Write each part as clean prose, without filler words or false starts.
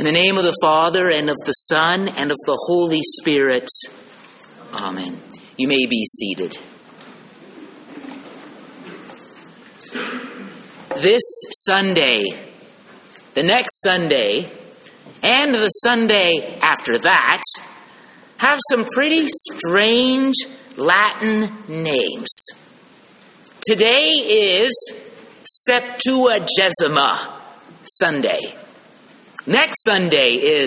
In the name of the Father, and of the Son, and of the Holy Spirit. Amen. You may be seated. This Sunday, the next Sunday, and the Sunday after that have some pretty strange Latin names. Today is Septuagesima Sunday. Next Sunday is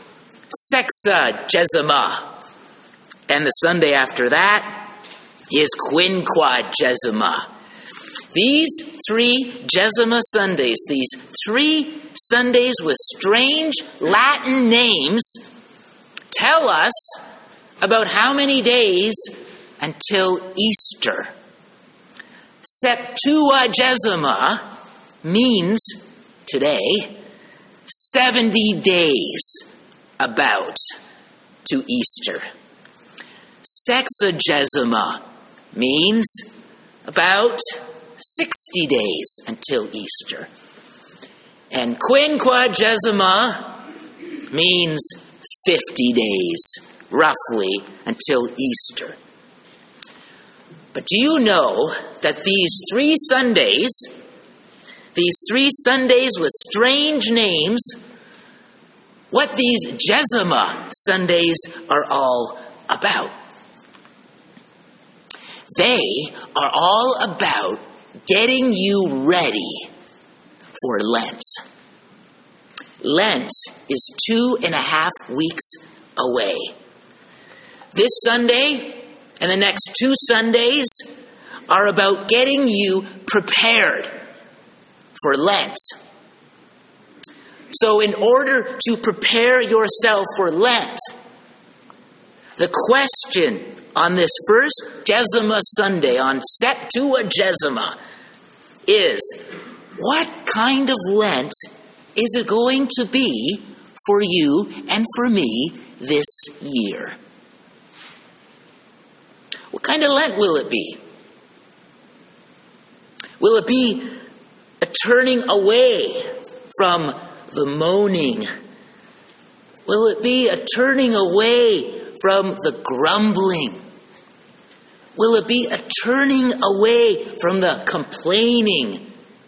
Sexagesima. And the Sunday after that is Quinquagesima. These 3 Gesima Sundays, these 3 Sundays with strange Latin names, tell us about how many days until Easter. Septuagesima means today 70 days about to Easter. Sexagesima means about 60 days until Easter. And Quinquagesima means 50 days, roughly, until Easter. But do you know that these 3 Sundays with strange names, what these Gesima Sundays are all about? They are all about getting you ready for Lent. Lent is 2.5 weeks away. This Sunday and the next 2 Sundays are about getting you prepared for Lent. So in order to prepare yourself for Lent, the question on this first Gesima Sunday, on Septuagesima, is what kind of Lent is it going to be for you and for me this year? What kind of Lent will it be? Will it be a turning away from the moaning? Will it be a turning away from the grumbling? Will it be a turning away from the complaining?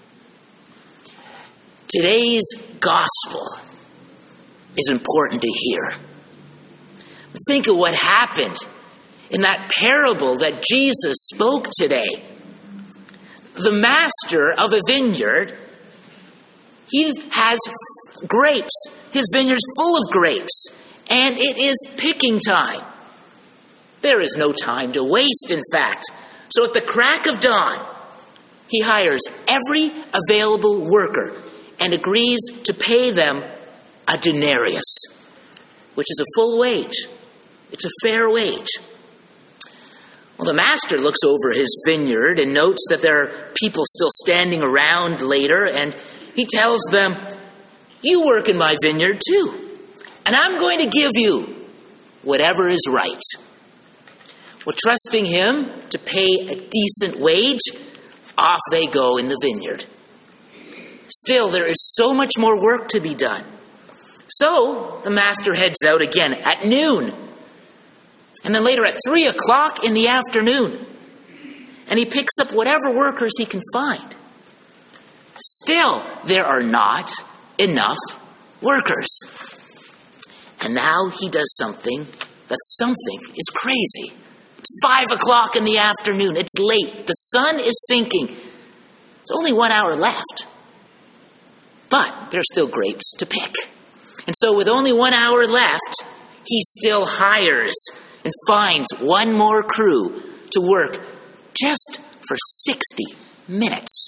Today's gospel is important to hear. Think of what happened in that parable that Jesus spoke today. The master of a vineyard, he has grapes. His vineyard's full of grapes, and it is picking time. There is no time to waste, in fact. So at the crack of dawn, he hires every available worker and agrees to pay them a denarius, which is a full wage. It's a fair wage. Well, the master looks over his vineyard and notes that there are people still standing around later, and he tells them, "You work in my vineyard too, and I'm going to give you whatever is right." Well, trusting him to pay a decent wage, off they go in the vineyard. Still, there is so much more work to be done. So the master heads out again at noon, and then later at 3 o'clock in the afternoon, and he picks up whatever workers he can find. Still, there are not enough workers. And now he does something is crazy. It's 5 o'clock in the afternoon. It's late. The sun is sinking. It's only 1 hour left. But there's still grapes to pick. And so with only 1 hour left, he still hires and finds one more crew to work just for 60 minutes.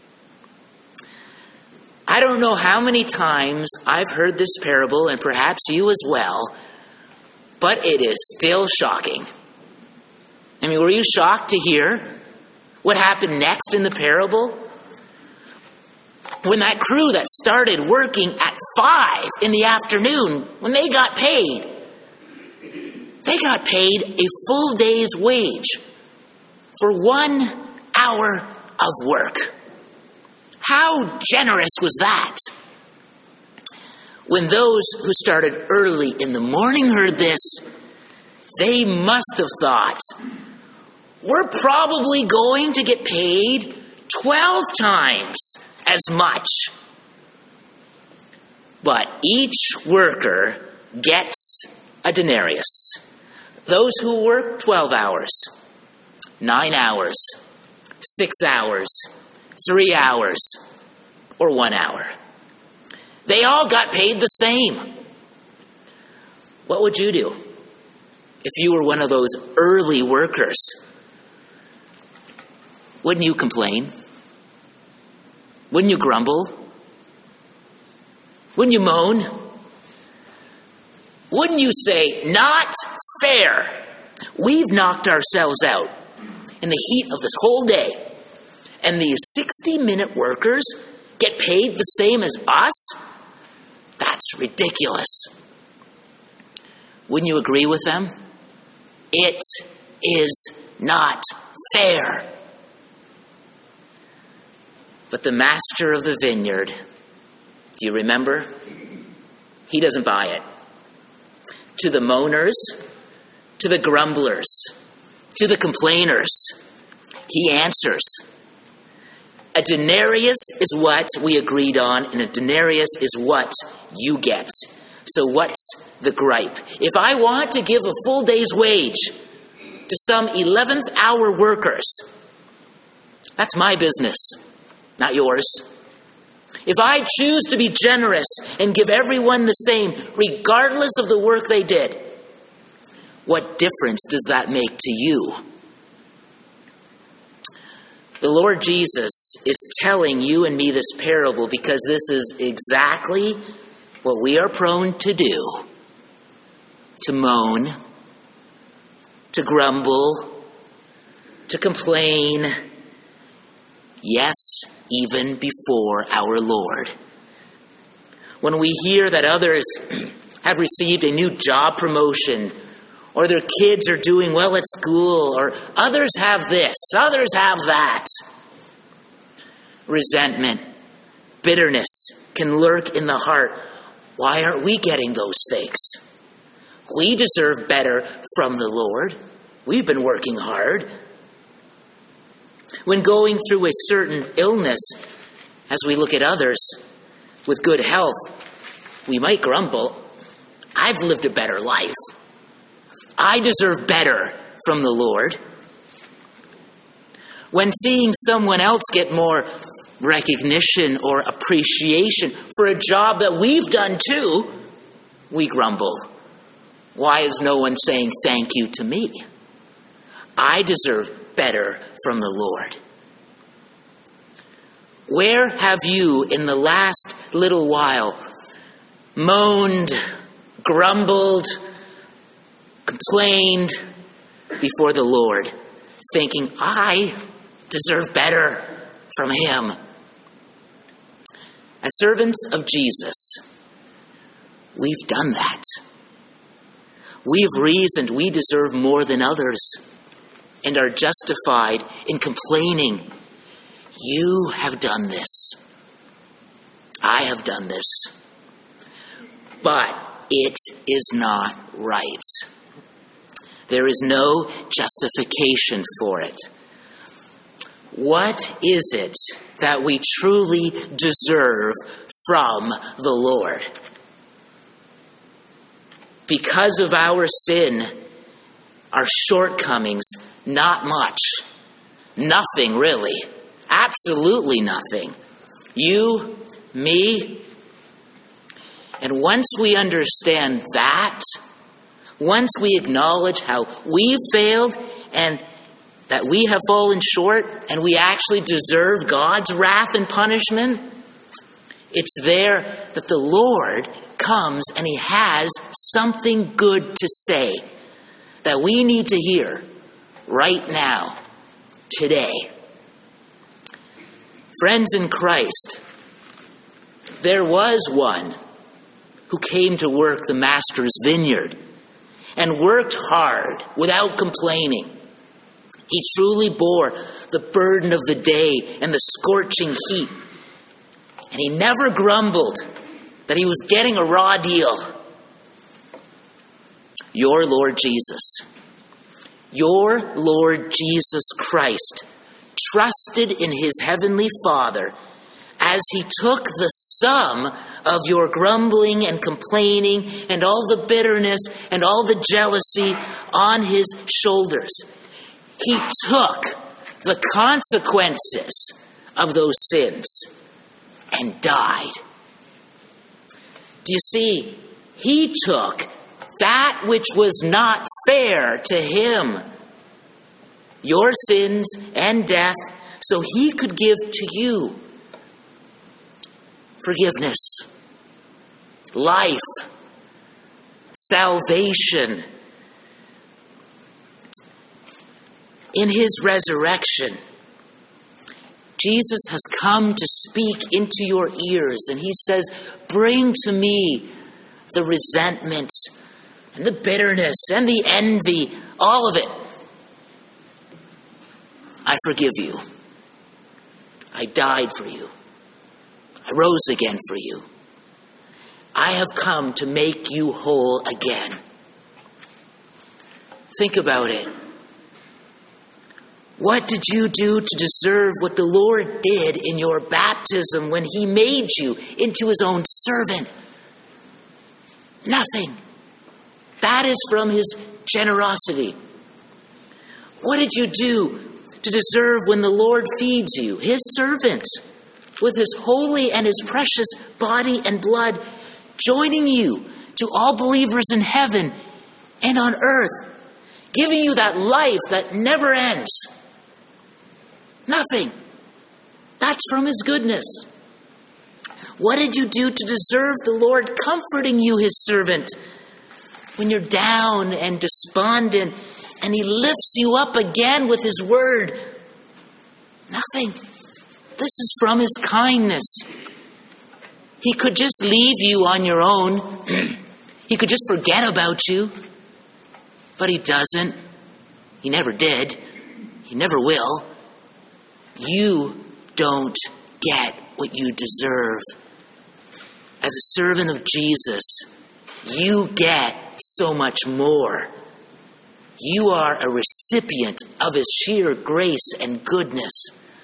I don't know how many times I've heard this parable, and perhaps you as well, but it is still shocking. I mean, were you shocked to hear what happened next in the parable? When that crew that started working at 5 in the afternoon, when they got paid a full day's wage for 1 hour of work. How generous was that? When those who started early in the morning heard this, they must have thought, we're probably going to get paid 12 times as much. But each worker gets a denarius. Those who work 12 hours, 9 hours, 6 hours, 3 hours, or 1 hour. They all got paid the same. What would you do if you were one of those early workers? Wouldn't you complain? Wouldn't you grumble? Wouldn't you moan? Wouldn't you say, not fair? We've knocked ourselves out in the heat of this whole day, and these 60-minute workers get paid the same as us? That's ridiculous. Wouldn't you agree with them? It is not fair. But the master of the vineyard, do you remember? He doesn't buy it. To the moaners, to the grumblers, to the complainers, he answers. A denarius is what we agreed on, and a denarius is what you get. So what's the gripe? If I want to give a full day's wage to some 11th hour workers, that's my business, not yours. If I choose to be generous and give everyone the same, regardless of the work they did, what difference does that make to you? The Lord Jesus is telling you and me this parable because this is exactly what we are prone to do. To moan, to grumble, to complain. Yes, even before our Lord. When we hear that others have received a new job promotion, or their kids are doing well at school, or others have this, others have that, resentment, bitterness can lurk in the heart. Why aren't we getting those things? We deserve better from the Lord. We've been working hard. When going through a certain illness, as we look at others with good health, we might grumble, I've lived a better life. I deserve better from the Lord. When seeing someone else get more recognition or appreciation for a job that we've done too, we grumble. Why is no one saying thank you to me? I deserve better from the Lord. Where have you in the last little while moaned, grumbled, complained before the Lord, thinking, I deserve better from Him? As servants of Jesus, we've done that. We've reasoned we deserve more than others and are justified in complaining. You have done this. I have done this. But it is not right. There is no justification for it. What is it that we truly deserve from the Lord? Because of our sin, our shortcomings, not much. Nothing, really. Absolutely nothing. You, me. And once we understand that, once we acknowledge how we've failed and that we have fallen short and we actually deserve God's wrath and punishment, it's there that the Lord comes and He has something good to say that we need to hear right now, today. Friends in Christ, there was one who came to work the Master's vineyard and worked hard without complaining. He truly bore the burden of the day and the scorching heat. And he never grumbled, that he was getting a raw deal. Your Lord Jesus, your Lord Jesus Christ, trusted in his heavenly Father as he took the sum of your grumbling and complaining and all the bitterness and all the jealousy on his shoulders. He took the consequences of those sins and died. Do you see? He took that which was not fair to him, your sins and death, so he could give to you forgiveness, life, salvation. In his resurrection, Jesus has come to speak into your ears, and he says, bring to me the resentment and the bitterness and the envy, all of it. I forgive you. I died for you. I rose again for you. I have come to make you whole again. Think about it. What did you do to deserve what the Lord did in your baptism when he made you into his own servant? Nothing. That is from his generosity. What did you do to deserve when the Lord feeds you, his servant, with his holy and his precious body and blood, joining you to all believers in heaven and on earth, giving you that life that never ends? Nothing. That's from his goodness. What did you do to deserve the Lord comforting you, his servant, when you're down and despondent, and he lifts you up again with his word? Nothing. This is from his kindness. He could just leave you on your own. He could just forget about you. But he doesn't. He never did. He never will. You don't get what you deserve. As a servant of Jesus, you get so much more. You are a recipient of his sheer grace and goodness.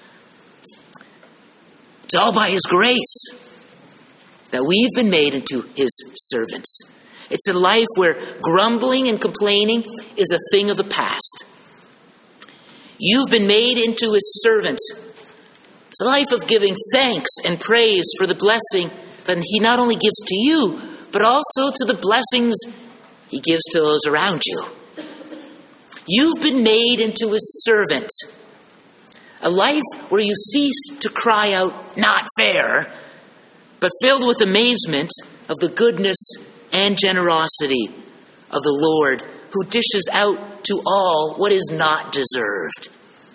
It's all by his grace that we've been made into his servants. It's a life where grumbling and complaining is a thing of the past. You've been made into his servants. It's a life of giving thanks and praise for the blessing that he not only gives to you, but also to the blessings he gives to those around you. You've been made into his servant. A life where you cease to cry out, not fair, but filled with amazement of the goodness and generosity of the Lord, who dishes out to all what is not deserved.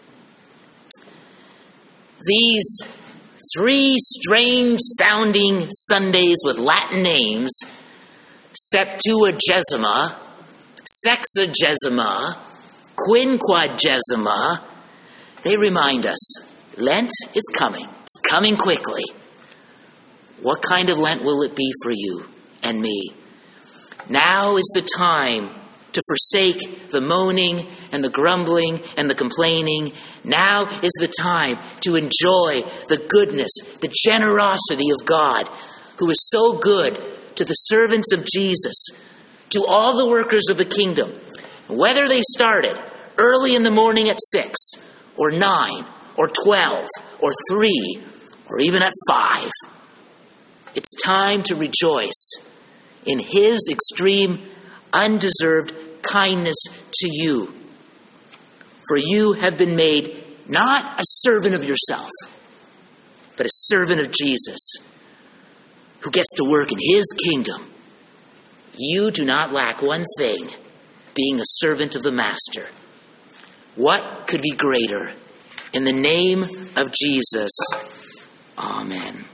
These 3 strange-sounding Sundays with Latin names, Septuagesima, Sexagesima, Quinquagesima, they remind us Lent is coming. It's coming quickly. What kind of Lent will it be for you and me? Now is the time to forsake the moaning and the grumbling and the complaining. Now is the time to enjoy the goodness, the generosity of God, who is so good to the servants of Jesus, to all the workers of the kingdom, whether they started early in the morning at 6 or 9 or 12 or 3 or even at 5. It's time to rejoice in his extreme, undeserved kindness to you. For you have been made not a servant of yourself, but a servant of Jesus, who gets to work in his kingdom. You do not lack one thing, being a servant of the Master. What could be greater? In the name of Jesus, amen.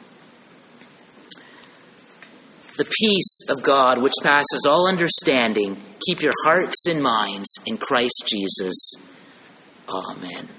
The peace of God, which passes all understanding, keep your hearts and minds in Christ Jesus. Amen.